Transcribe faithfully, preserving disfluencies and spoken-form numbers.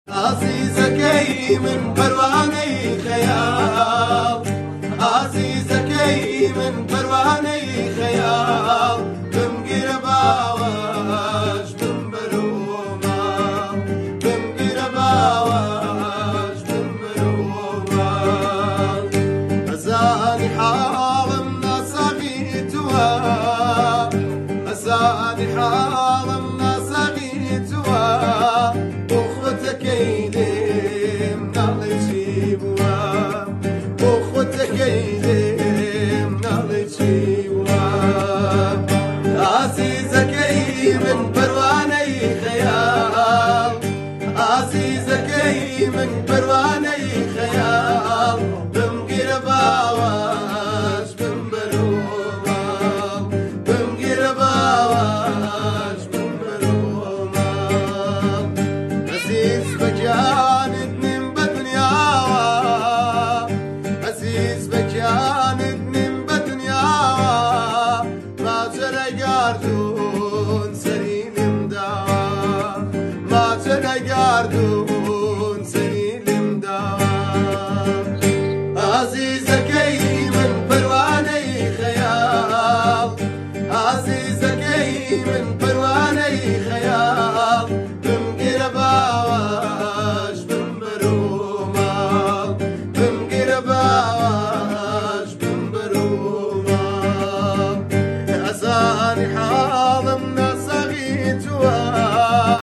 عزيزكي من پروانەی خەیاڵ عزیزەکەی من پەروانەی خەیاڵ بمگیرە باوەش بمبەرۆ ماڵ بمگیرە باوەش بمبەرۆ ماڵ ئەزانی حاڵم ناسەغی تووە ئەزانی حاڵم ناسەغی تووە بۆخۆتەکەی لێم ناڵێ چی بووە بۆخۆتەکەی لێم ناڵێ چی بووە عزیزەکەی من پەروانەی خەیاڵ عزیزەکەی من پەروانەی خەیاڵ بمگیرە باوە